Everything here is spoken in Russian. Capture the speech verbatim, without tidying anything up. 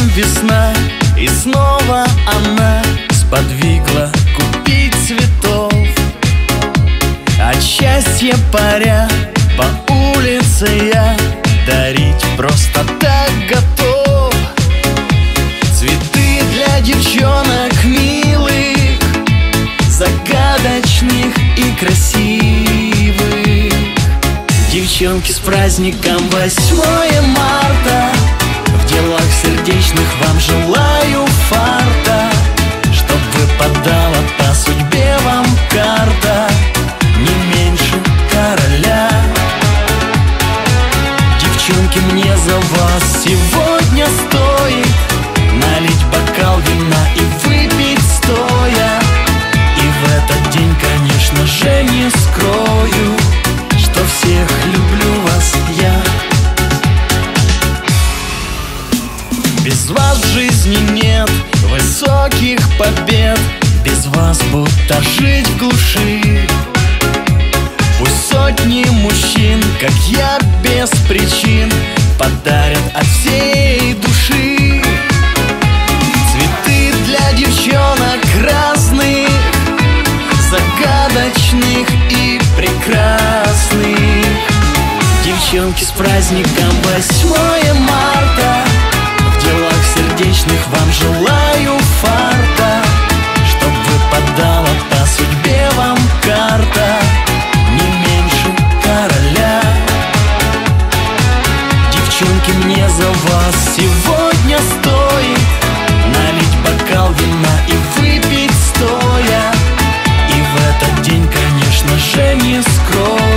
весна, и снова она сподвигла купить цветов. От счастья паря по улице я дарить просто так готов. Цветы для девчонок милых, загадочных и красивых. Девчонки, с праздником восьмое марта! В делах сердечных вам желаю фарта, чтоб выпадала по судьбе вам карта не меньше короля. Девчонки, мне за вас сегодня стоит налить бокал вина и выпить стоя. И в этот день, конечно же, не скрою, что всех люблю вас я. Без вас в жизни нет высоких побед, без вас будто жить в глуши. Пусть сотни мужчин, как я, без причин подарят от всей души цветы для девчонок разных, загадочных и прекрасных. Девчонки, с праздником восьмое марта! В делах сердечных вам желаю фарта, чтоб выпадала по судьбе вам карта не меньше короля. Девчонки, мне за вас сегодня стоит налить бокал вина и выпить стоя. И в этот день, конечно же, не скрою,